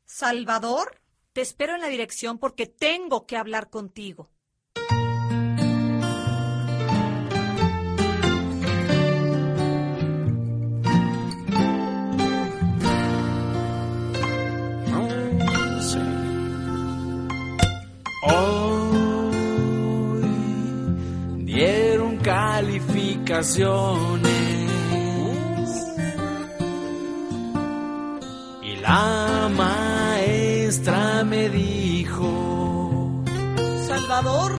Salvador, te espero en la dirección porque tengo que hablar contigo. Hoy dieron calificaciones y la maestra me dijo: Salvador,